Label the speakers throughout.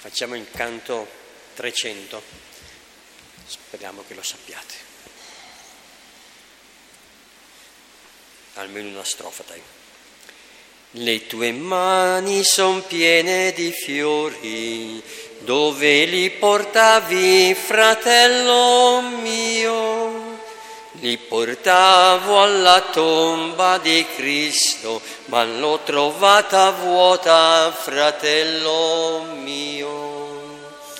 Speaker 1: Facciamo il canto 300, speriamo che lo sappiate. Almeno una strofa, dai. Le tue mani son piene di fiori, dove li portavi, fratello mio? Li portavo alla tomba di Cristo, ma l'ho trovata vuota, fratello mio.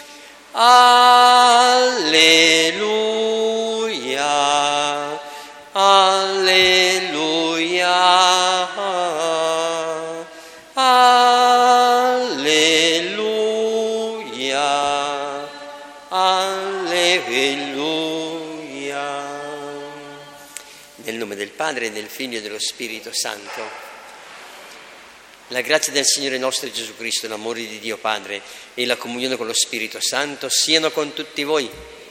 Speaker 1: Alleluia, alleluia, alleluia, alleluia. Nel nome del Padre, del Figlio e dello Spirito Santo. La grazia del Signore nostro Gesù Cristo, l'amore di Dio Padre e la comunione con lo Spirito Santo siano con tutti voi.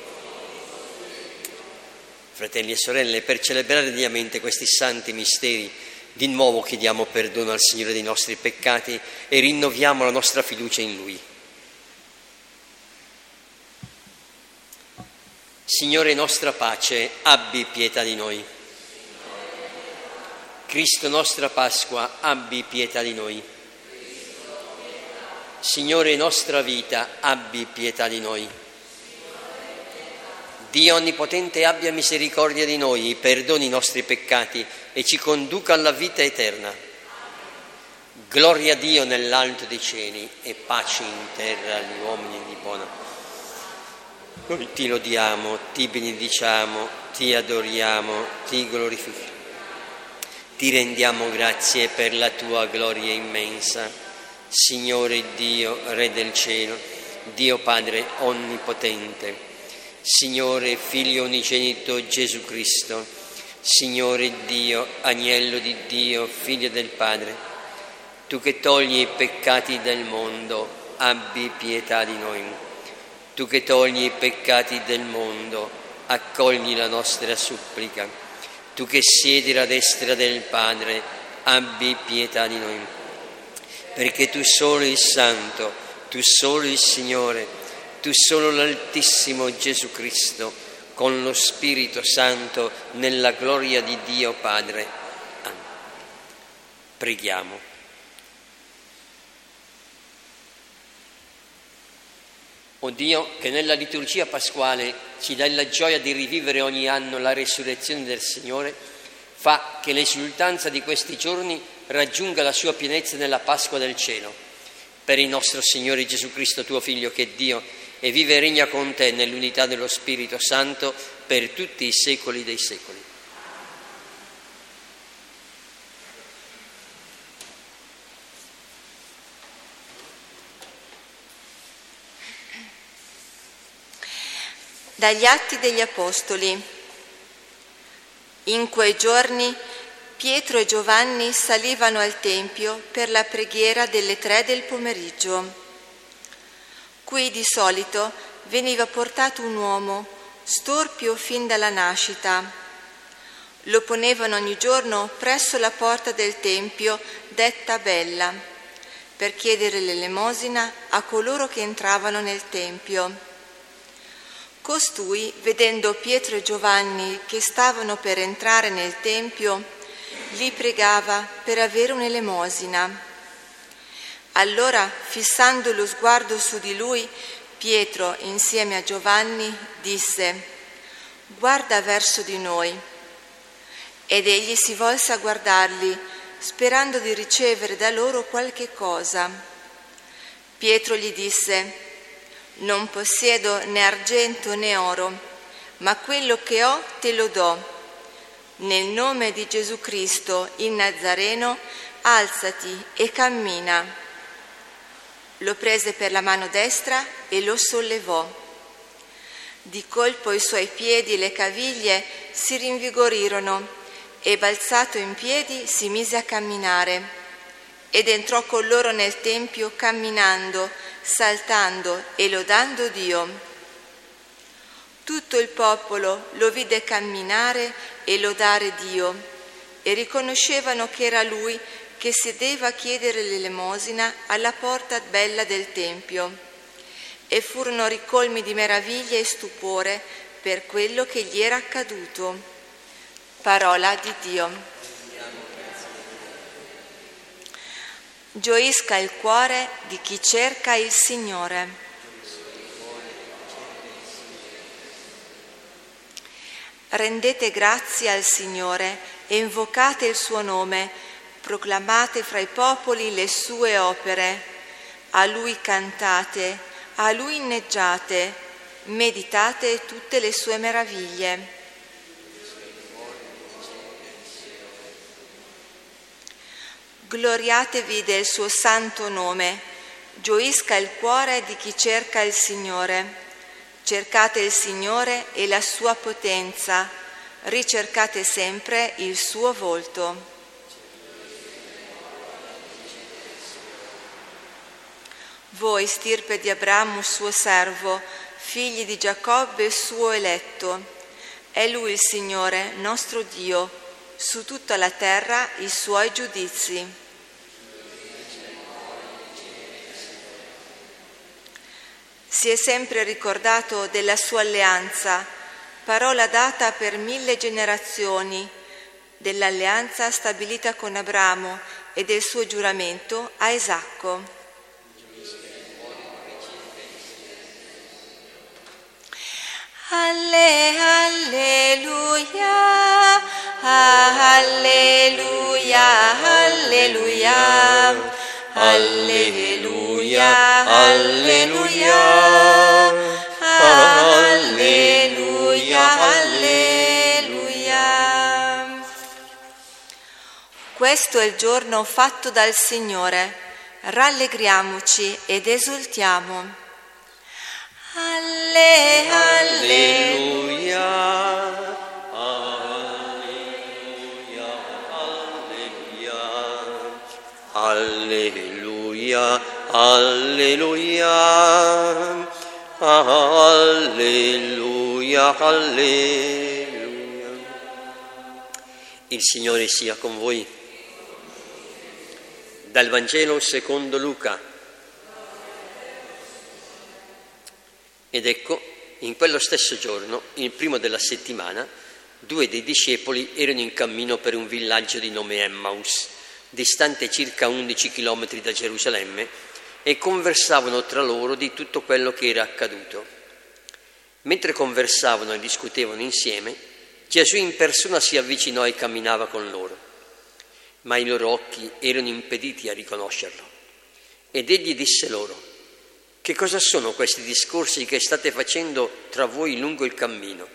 Speaker 1: Fratelli e sorelle, per celebrare degnamente questi santi misteri, di nuovo chiediamo perdono al Signore dei nostri peccati e rinnoviamo la nostra fiducia in Lui. Signore nostra pace, abbi pietà di noi. Cristo nostra Pasqua, abbi pietà di noi. Signore nostra vita, abbi pietà di noi. Dio Onnipotente abbia misericordia di noi, perdoni i nostri peccati e ci conduca alla vita eterna. Gloria a Dio nell'alto dei cieli e pace in terra agli uomini di buona. Noi ti lodiamo, ti benediciamo, ti adoriamo, ti glorifichiamo. Ti rendiamo grazie per la tua gloria immensa, Signore Dio, Re del cielo, Dio Padre Onnipotente, Signore Figlio unigenito Gesù Cristo, Signore Dio, Agnello di Dio, Figlio del Padre, tu che togli i peccati del mondo, abbi pietà di noi. Tu che togli i peccati del mondo, accogli la nostra supplica. Tu che siedi alla destra del Padre, abbi pietà di noi. Perché tu solo il Santo, tu solo il Signore, tu solo l'Altissimo Gesù Cristo, con lo Spirito Santo, nella gloria di Dio Padre. Amen. Preghiamo. O Dio, che nella liturgia pasquale ci dai la gioia di rivivere ogni anno la resurrezione del Signore, fa che l'esultanza di questi giorni raggiunga la sua pienezza nella Pasqua del cielo. Per il nostro Signore Gesù Cristo, tuo Figlio, che è Dio, e vive e regna con te nell'unità dello Spirito Santo per tutti i secoli dei secoli.
Speaker 2: Dagli Atti degli Apostoli. In quei giorni Pietro e Giovanni salivano al Tempio per la preghiera delle 3 del pomeriggio. Qui di solito veniva portato un uomo, storpio fin dalla nascita. Lo ponevano ogni giorno presso la porta del Tempio, detta Bella, per chiedere l'elemosina a coloro che entravano nel Tempio. Costui, vedendo Pietro e Giovanni che stavano per entrare nel Tempio, li pregava per avere un'elemosina. Allora, fissando lo sguardo su di lui, Pietro, insieme a Giovanni, disse: «Guarda verso di noi». Ed egli si volse a guardarli, sperando di ricevere da loro qualche cosa. Pietro gli disse: «Non possiedo né argento né oro, ma quello che ho te lo do. Nel nome di Gesù Cristo, il Nazareno, alzati e cammina». Lo prese per la mano destra e lo sollevò. Di colpo i suoi piedi e le caviglie si rinvigorirono e, balzato in piedi, si mise a camminare. Ed entrò con loro nel Tempio camminando, saltando e lodando Dio. Tutto il popolo lo vide camminare e lodare Dio e riconoscevano che era lui che sedeva a chiedere l'elemosina alla porta bella del Tempio. e furono ricolmi di meraviglia e stupore per quello che gli era accaduto. Parola di Dio. Gioisca il cuore di chi cerca il Signore. Rendete grazie al Signore e invocate il suo nome, proclamate fra i popoli le sue opere. A Lui cantate, a Lui inneggiate, meditate tutte le sue meraviglie. Gloriatevi del suo santo nome, gioisca il cuore di chi cerca il Signore. Cercate il Signore e la sua potenza, ricercate sempre il suo volto. Voi, stirpe di Abramo, suo servo, figli di Giacobbe, suo eletto. È Lui il Signore, nostro Dio, su tutta la terra i suoi giudizi. Si è sempre ricordato della sua alleanza, parola data per 1000 generazioni, dell'alleanza stabilita con Abramo e del suo giuramento a Isacco. Alleluia, alleluia, alleluia. Alleluia, alleluia, alleluia, alleluia. Questo è il giorno fatto dal Signore, rallegriamoci ed esultiamo.
Speaker 1: Alleluia. Alleluia, alleluia, alleluia, alleluia. Il Signore sia con voi. Dal Vangelo secondo Luca. Ed ecco, in quello stesso giorno, il primo della settimana, 2 dei discepoli erano in cammino per un villaggio di nome Emmaus, distante circa 11 chilometri da Gerusalemme, e conversavano tra loro di tutto quello che era accaduto. Mentre conversavano e discutevano insieme, Gesù in persona si avvicinò e camminava con loro, ma i loro occhi erano impediti a riconoscerlo. Ed egli disse loro: «Che cosa sono questi discorsi che state facendo tra voi lungo il cammino?»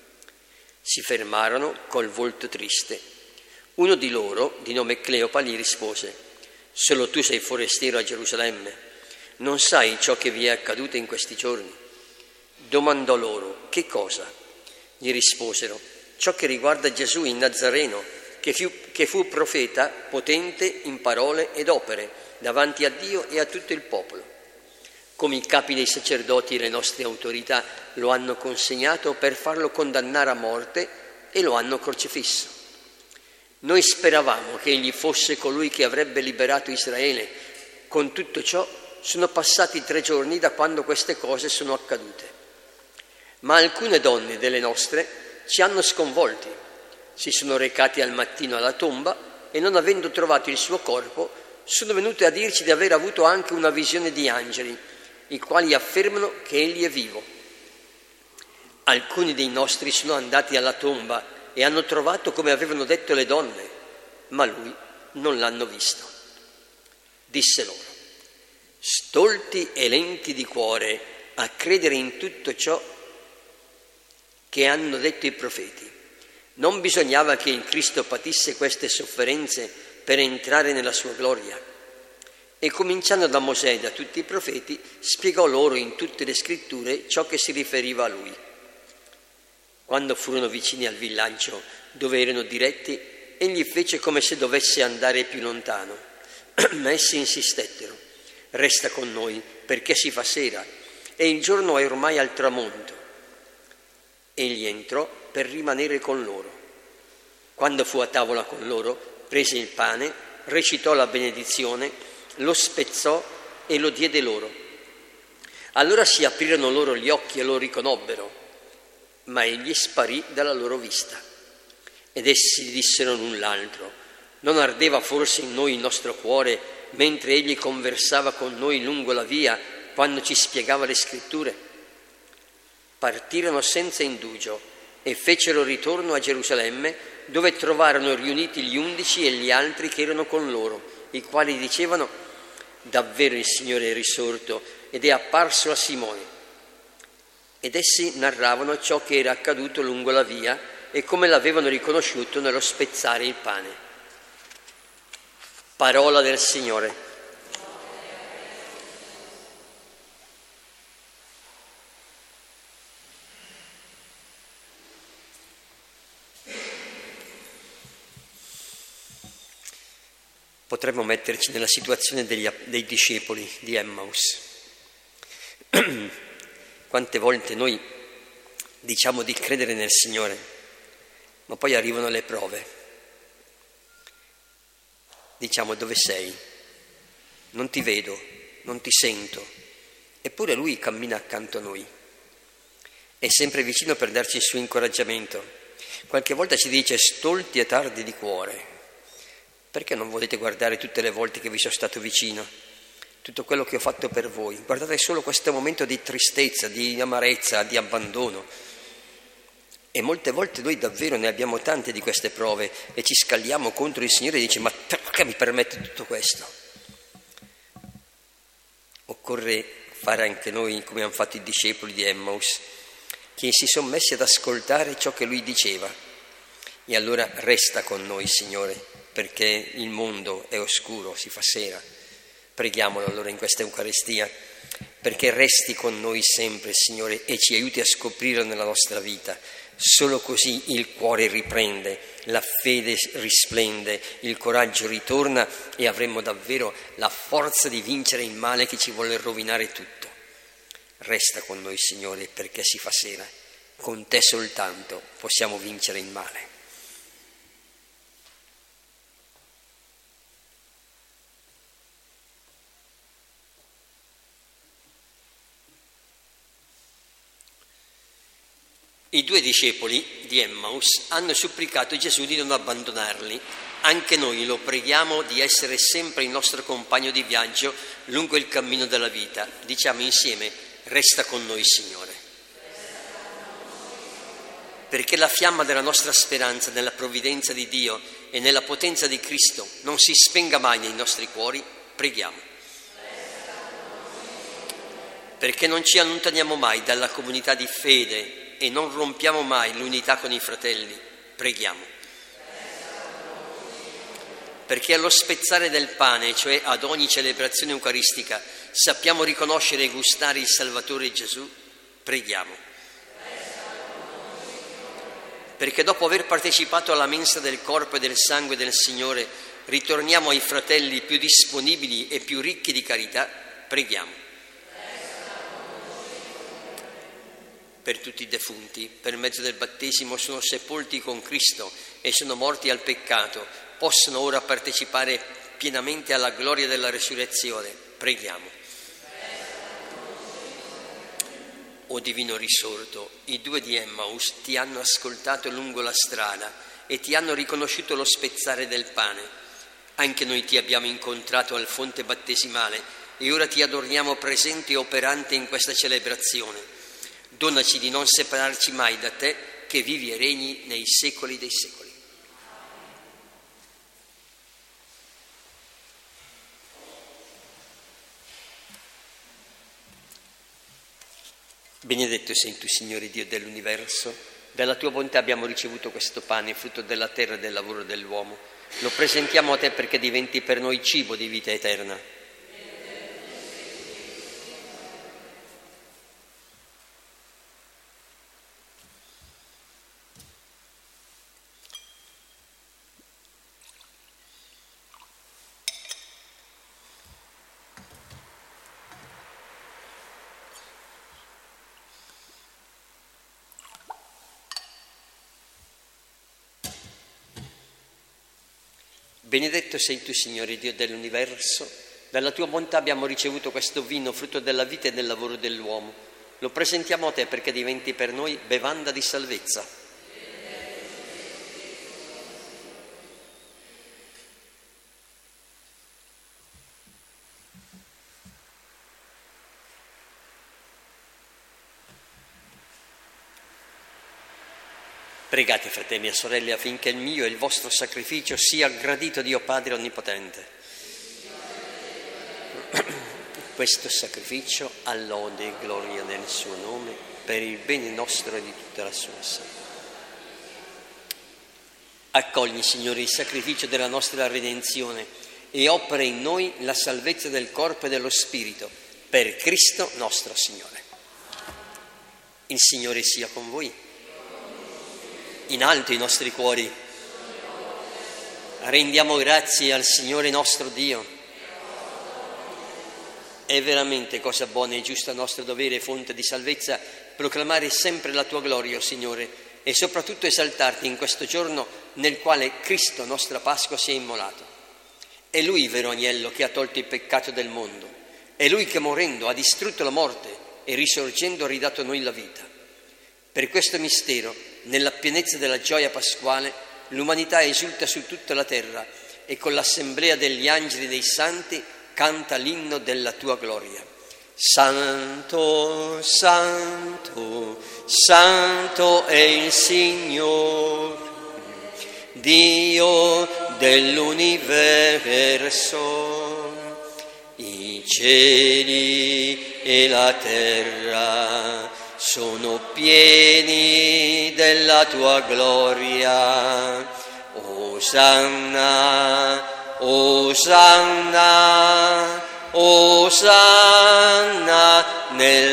Speaker 1: Si fermarono col volto triste. Uno di loro, di nome Cleopa, gli rispose: «Solo tu sei forestiero a Gerusalemme, non sai ciò che vi è accaduto in questi giorni?» Domandò loro: «Che cosa?» Gli risposero: «Ciò che riguarda Gesù il Nazareno, che fu profeta potente in parole ed opere davanti a Dio e a tutto il popolo. Come i capi dei sacerdoti e le nostre autorità lo hanno consegnato per farlo condannare a morte e lo hanno crocifisso. Noi speravamo che egli fosse colui che avrebbe liberato Israele. Con tutto ciò sono passati 3 giorni da quando queste cose sono accadute. Ma alcune donne delle nostre ci hanno sconvolti. Si sono recati al mattino alla tomba e, non avendo trovato il suo corpo, sono venute a dirci di aver avuto anche una visione di angeli, i quali affermano che egli è vivo. Alcuni dei nostri sono andati alla tomba e hanno trovato come avevano detto le donne, ma lui non l'hanno visto». Disse loro: «Stolti e lenti di cuore a credere in tutto ciò che hanno detto i profeti. Non bisognava che il Cristo patisse queste sofferenze per entrare nella sua gloria?» E cominciando da Mosè e da tutti i profeti, spiegò loro in tutte le scritture ciò che si riferiva a lui. Quando furono vicini al villaggio dove erano diretti, egli fece come se dovesse andare più lontano, ma essi insistettero: «Resta con noi, perché si fa sera e il giorno è ormai al tramonto». Egli entrò per rimanere con loro. Quando fu a tavola con loro, prese il pane, recitò la benedizione, lo spezzò e lo diede loro. Allora si aprirono loro gli occhi e lo riconobbero, ma egli sparì dalla loro vista. Ed essi dissero l'un l'altro: non ardeva forse in noi il nostro cuore mentre egli conversava con noi lungo la via, quando ci spiegava le scritture? Partirono senza indugio e fecero ritorno a Gerusalemme, dove trovarono riuniti gli 11 e gli altri che erano con loro, i quali dicevano: davvero il Signore è risorto ed è apparso a Simone. Ed essi narravano ciò che era accaduto lungo la via e come l'avevano riconosciuto nello spezzare il pane. Parola del Signore. Potremmo metterci nella situazione dei discepoli di Emmaus. Quante volte noi diciamo di credere nel Signore, ma poi arrivano le prove. Diciamo: dove sei? Non ti vedo, non ti sento. Eppure Lui cammina accanto a noi. È sempre vicino per darci il suo incoraggiamento. Qualche volta ci dice: stolti e tardi di cuore, perché non volete guardare tutte le volte che vi sono stato vicino? Tutto quello che ho fatto per voi. Guardate solo questo momento di tristezza, di amarezza, di abbandono. E molte volte noi davvero ne abbiamo tante di queste prove e ci scalliamo contro il Signore e dice: ma perché mi permette tutto questo? Occorre fare anche noi come hanno fatto i discepoli di Emmaus, che si sono messi ad ascoltare ciò che Lui diceva. E allora resta con noi, Signore, perché il mondo è oscuro, si fa sera. Preghiamolo allora in questa Eucaristia, perché resti con noi sempre, Signore, e ci aiuti a scoprire nella nostra vita. Solo così il cuore riprende, la fede risplende, il coraggio ritorna e avremo davvero la forza di vincere il male che ci vuole rovinare tutto. Resta con noi, Signore, perché si fa sera. Con te soltanto possiamo vincere il male. I 2 discepoli di Emmaus hanno supplicato Gesù di non abbandonarli. Anche noi lo preghiamo di essere sempre il nostro compagno di viaggio lungo il cammino della vita. Diciamo insieme: resta con noi, Signore. Perché la fiamma della nostra speranza nella provvidenza di Dio e nella potenza di Cristo non si spenga mai nei nostri cuori, preghiamo. Perché non ci allontaniamo mai dalla comunità di fede e non rompiamo mai l'unità con i fratelli, preghiamo. Perché allo spezzare del pane, cioè ad ogni celebrazione eucaristica, sappiamo riconoscere e gustare il Salvatore Gesù, preghiamo. Perché dopo aver partecipato alla mensa del corpo e del sangue del Signore, ritorniamo ai fratelli più disponibili e più ricchi di carità, preghiamo. Per tutti i defunti, per mezzo del battesimo sono sepolti con Cristo e sono morti al peccato, possono ora partecipare pienamente alla gloria della resurrezione. Preghiamo. O Divino risorto, i 2 di Emmaus ti hanno ascoltato lungo la strada e ti hanno riconosciuto lo spezzare del pane. Anche noi ti abbiamo incontrato al fonte battesimale e ora ti adoriamo presente e operante in questa celebrazione. Donaci di non separarci mai da te, che vivi e regni nei secoli dei secoli. Benedetto sei tu, Signore Dio dell'universo. Dalla tua bontà abbiamo ricevuto questo pane, frutto della terra e del lavoro dell'uomo. Lo presentiamo a te perché diventi per noi cibo di vita eterna. Benedetto sei tu, Signore Dio dell'universo, Dalla tua bontà abbiamo ricevuto questo vino, frutto della vita e del lavoro dell'uomo. Lo presentiamo a te perché diventi per noi bevanda di salvezza. Pregate, fratelli e sorelle, affinché il mio e il vostro sacrificio sia gradito a Dio Padre Onnipotente. Questo sacrificio ha lode e gloria nel suo nome, per il bene nostro e di tutta la sua salute. Accogli, Signore, il sacrificio della nostra redenzione e opera in noi la salvezza del corpo e dello spirito, per Cristo nostro Signore. Il Signore sia con voi. In alto i nostri cuori. Rendiamo grazie al Signore nostro Dio. È veramente cosa buona e giusta, nostro dovere e fonte di salvezza, proclamare sempre la tua gloria, o Signore, e soprattutto esaltarti in questo giorno nel quale Cristo, nostra Pasqua, si è immolato. È Lui, vero agnello, che ha tolto il peccato del mondo. È Lui che morendo ha distrutto la morte e risorgendo ha ridato a noi la vita. Per questo mistero, nella pienezza della gioia pasquale, l'umanità esulta su tutta la terra e con l'assemblea degli angeli e dei santi canta l'inno della tua gloria. Santo, santo, santo è il Signore, Dio dell'universo. I cieli e la terra sono pieni della tua gloria. Osanna, Osanna, Osanna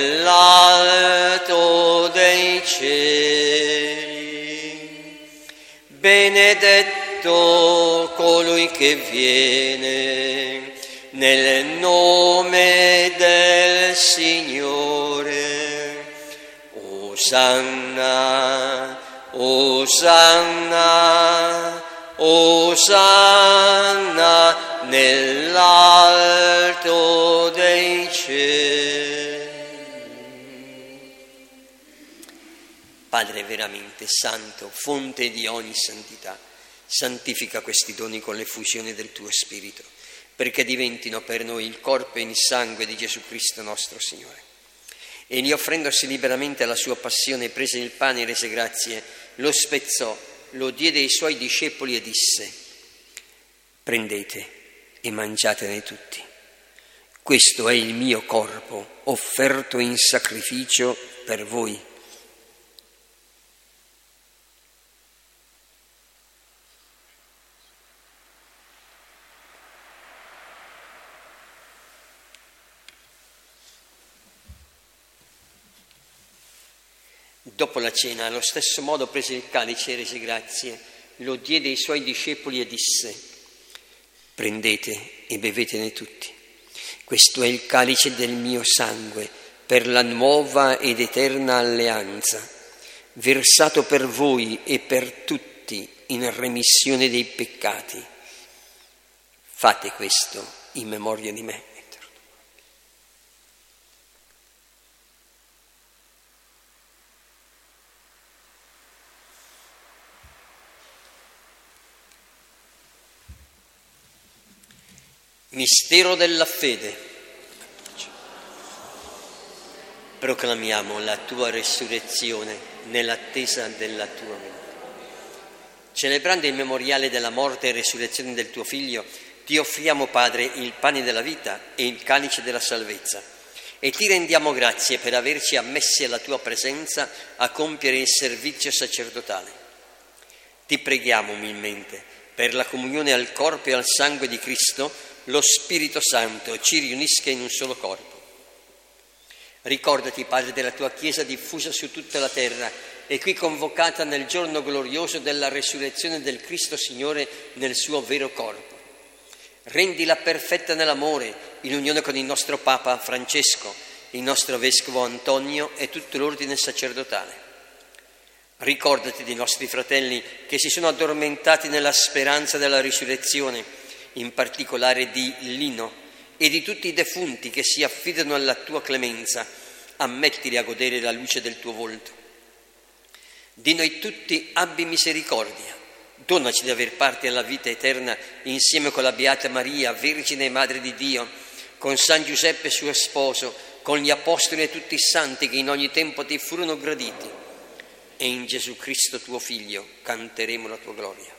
Speaker 1: nell'alto dei cieli. Benedetto colui che viene nel nome del Signore. Osanna, Osanna, Osanna nell'alto dei cieli. Padre veramente santo, fonte di ogni santità, santifica questi doni con l'effusione del tuo Spirito, perché diventino per noi il corpo e il sangue di Gesù Cristo nostro Signore. Egli, offrendosi liberamente alla sua passione, prese il pane e rese grazie, lo spezzò, lo diede ai suoi discepoli e disse: prendete e mangiatene tutti. Questo è il mio corpo, offerto in sacrificio per voi. Dopo la cena, allo stesso modo prese il calice e rese grazie, lo diede ai suoi discepoli e disse: prendete e bevetene tutti. Questo è il calice del mio sangue, per la nuova ed eterna alleanza, versato per voi e per tutti in remissione dei peccati. Fate questo in memoria di me. Mistero della fede. Proclamiamo la tua resurrezione nell'attesa della tua venuta. Celebrando il memoriale della morte e resurrezione del tuo Figlio, ti offriamo, Padre, il pane della vita e il calice della salvezza, e ti rendiamo grazie per averci ammessi alla tua presenza a compiere il servizio sacerdotale. Ti preghiamo umilmente per la comunione al corpo e al sangue di Cristo. Lo Spirito Santo ci riunisca in un solo corpo. Ricordati, Padre, della tua Chiesa diffusa su tutta la terra e qui convocata nel giorno glorioso della resurrezione del Cristo Signore nel suo vero corpo. Rendila perfetta nell'amore, in unione con il nostro Papa Francesco, il nostro Vescovo Antonio e tutto l'ordine sacerdotale. Ricordati dei nostri fratelli che si sono addormentati nella speranza della risurrezione, in particolare di Lino, e di tutti i defunti che si affidano alla tua clemenza, ammettili a godere la luce del tuo volto. Di noi tutti abbi misericordia, donaci di aver parte alla vita eterna insieme con la Beata Maria, Vergine e Madre di Dio, con San Giuseppe suo sposo, con gli Apostoli e tutti i santi che in ogni tempo ti furono graditi, e in Gesù Cristo tuo Figlio canteremo la tua gloria.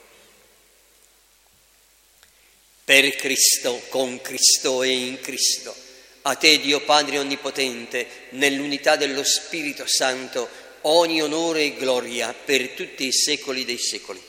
Speaker 1: Per Cristo, con Cristo e in Cristo, a te Dio Padre Onnipotente, nell'unità dello Spirito Santo, ogni onore e gloria per tutti i secoli dei secoli.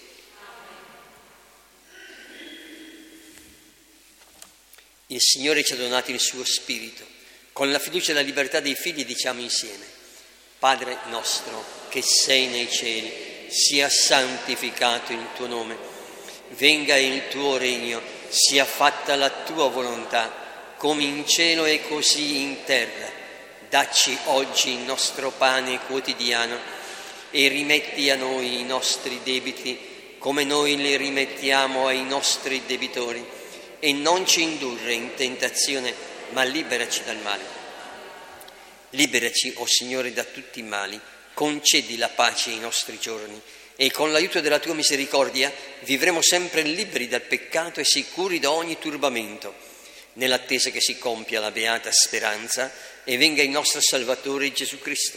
Speaker 1: Il Signore ci ha donato il suo Spirito. Con la fiducia e la libertà dei figli diciamo insieme: Padre nostro che sei nei cieli, sia santificato il tuo nome, venga il tuo regno, sia fatta la tua volontà, come in cielo e così in terra. Dacci oggi il nostro pane quotidiano e rimetti a noi i nostri debiti, come noi li rimettiamo ai nostri debitori, e non ci indurre in tentazione, ma liberaci dal male. Liberaci, o Signore, da tutti i mali, concedi la pace ai nostri giorni, e con l'aiuto della tua misericordia vivremo sempre liberi dal peccato e sicuri da ogni turbamento, nell'attesa che si compia la beata speranza e venga il nostro Salvatore Gesù Cristo.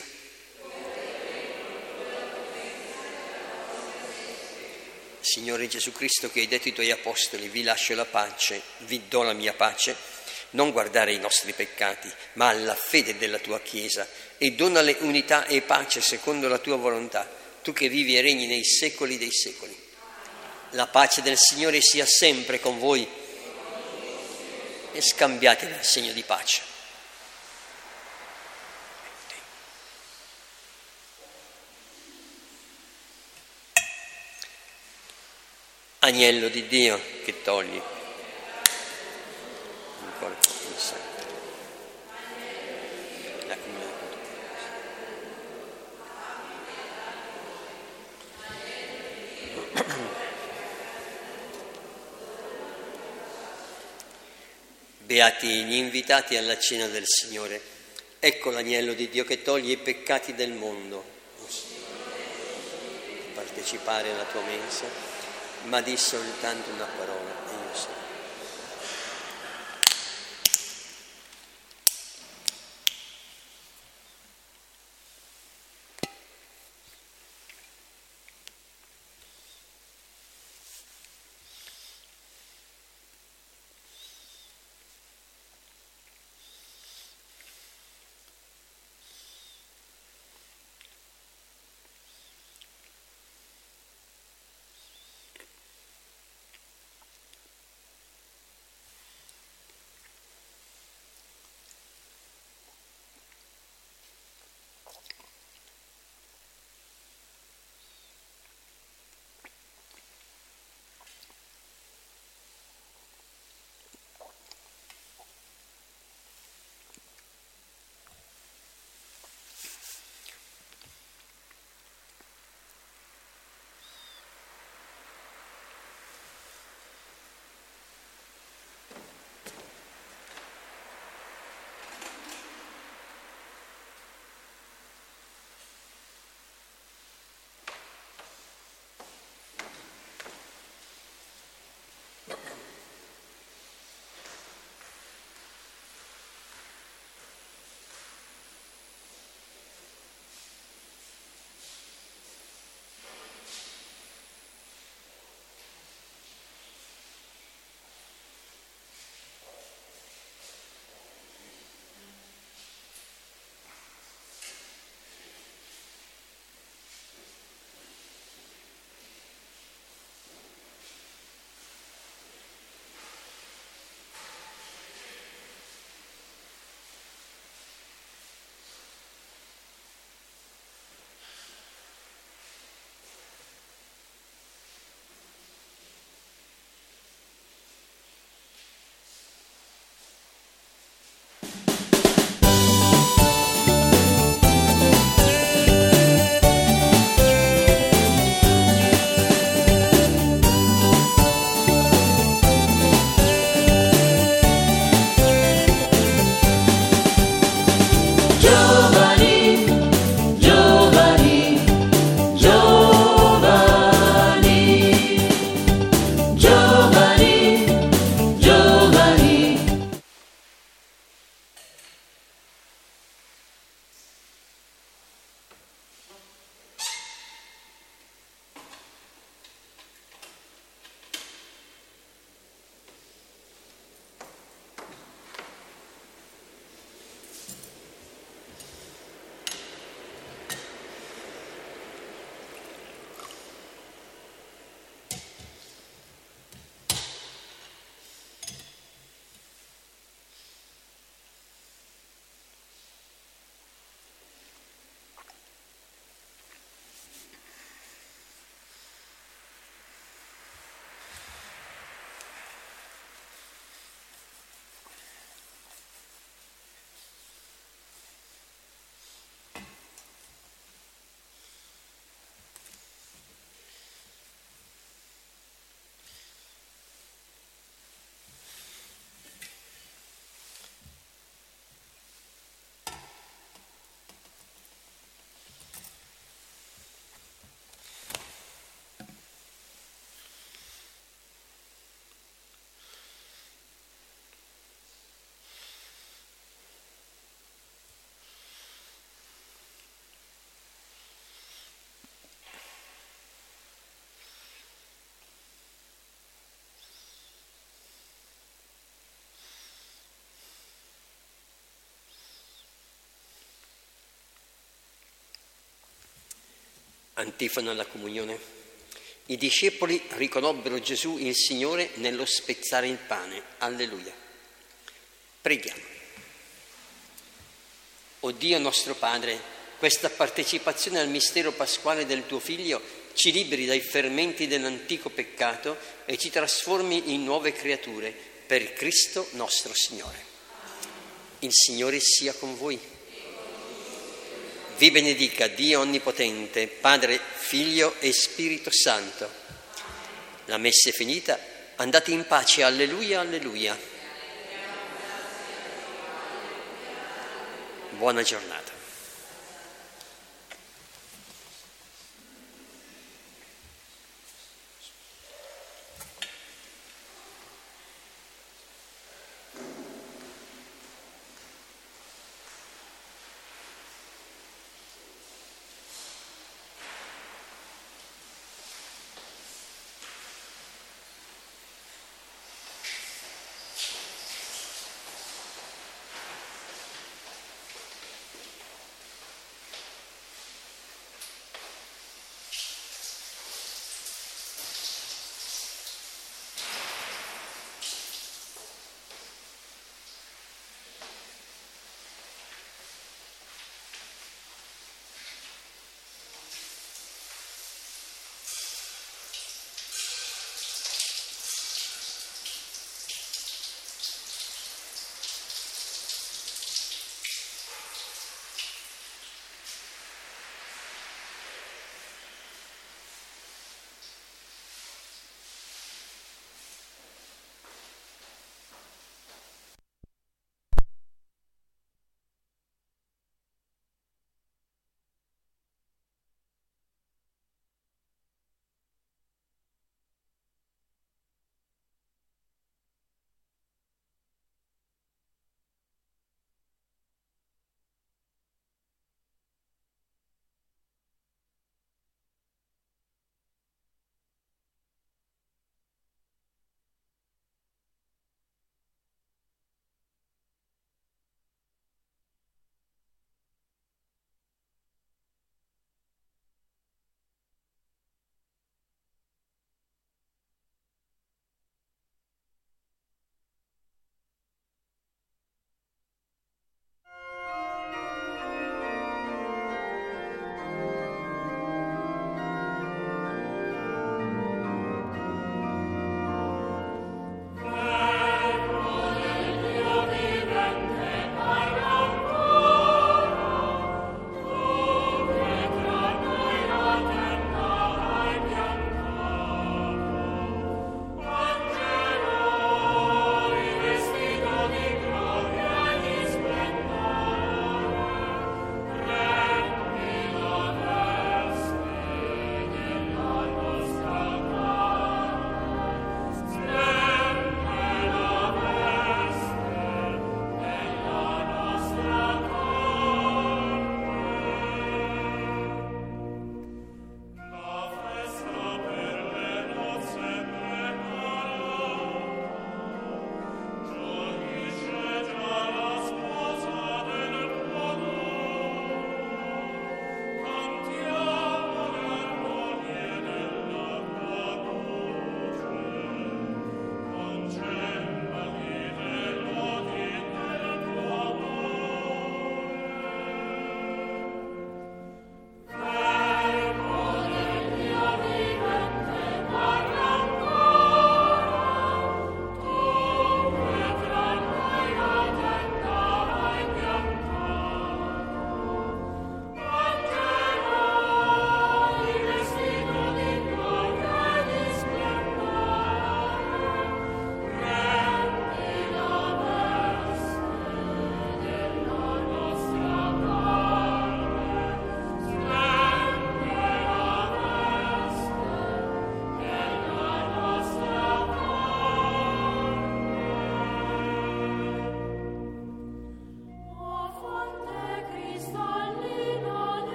Speaker 1: Signore Gesù Cristo, che hai detto ai tuoi apostoli: vi lascio la pace, vi do la mia pace, non guardare ai nostri peccati, ma alla fede della tua Chiesa, e donale unità e pace secondo la tua volontà, tu che vivi e regni nei secoli dei secoli. La pace del Signore sia sempre con voi, e scambiatevi il segno di pace. Agnello di Dio che togli il corpo del sangue. Beati gli invitati alla cena del Signore. Ecco l'agnello di Dio che toglie i peccati del mondo. Partecipare alla tua mensa, ma di soltanto una parola e io sarò. Antifona alla comunione. I discepoli riconobbero Gesù il Signore nello spezzare il pane. Alleluia. Preghiamo. O Dio nostro Padre, questa partecipazione al mistero pasquale del tuo Figlio ci liberi dai fermenti dell'antico peccato e ci trasformi in nuove creature per Cristo nostro Signore. Il Signore sia con voi. Vi benedica Dio Onnipotente, Padre, Figlio e Spirito Santo. La messa è finita, andate in pace, alleluia, alleluia. Buona giornata.